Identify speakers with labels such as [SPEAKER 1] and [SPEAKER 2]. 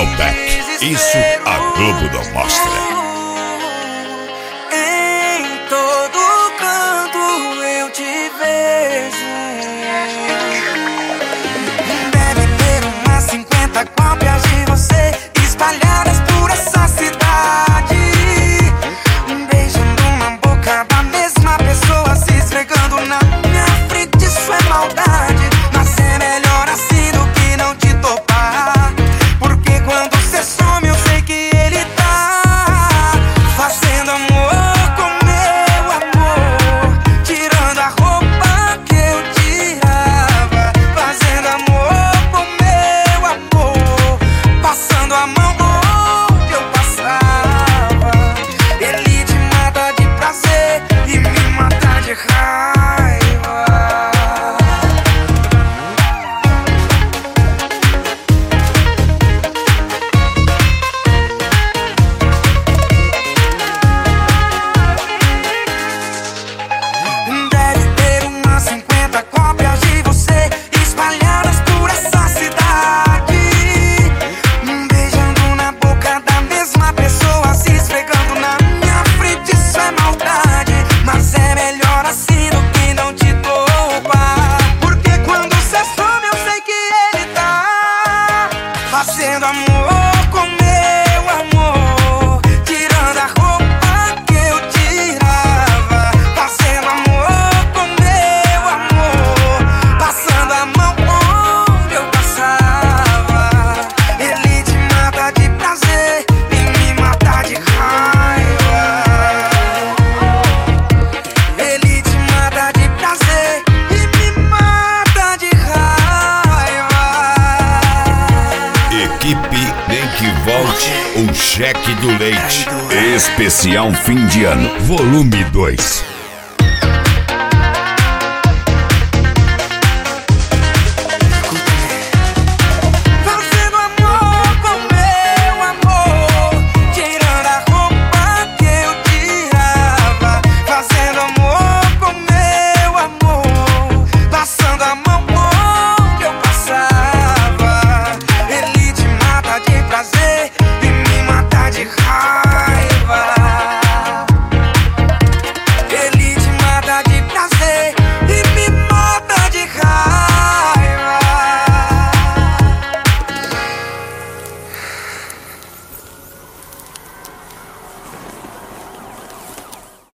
[SPEAKER 1] Malbec. Isso a Globo não mostra.
[SPEAKER 2] Em todo canto eu te vejo. Deve ter umas 50 cópias de você espalhadas por essa cidade, beijando uma boca da mesma pessoa, se esfregando na minha frente. Isso é maldade, mas é melhor assim do que não te topar. Porque quando cê some eu sei que ele tá fazendo amor com meu amor, tirando a roupa que eu tirava, fazendo amor com meu amor, passando a mão onde eu passava. Ele te mata de prazer e me mata de raiva. Deve ter umas 50 cópias de você espalhadas por essa cidade, beijando na boca da mesma pessoa, se esfregando na minha frente. Isso é maldade, mas é melhor assim do que não te topar. Porque quando cê some eu sei que ele tá fazendo amor com meu amor, tirando a roupa que eu tirava, fazendo amor com meu amor, passando a mão onde eu passava. Ele te mata de prazer e me mata de raiva. Ele te mata de prazer e me mata de raiva.
[SPEAKER 1] Equipe Nem Que Volte, o Cheque do Leite. Especial fim de ano, volume 2.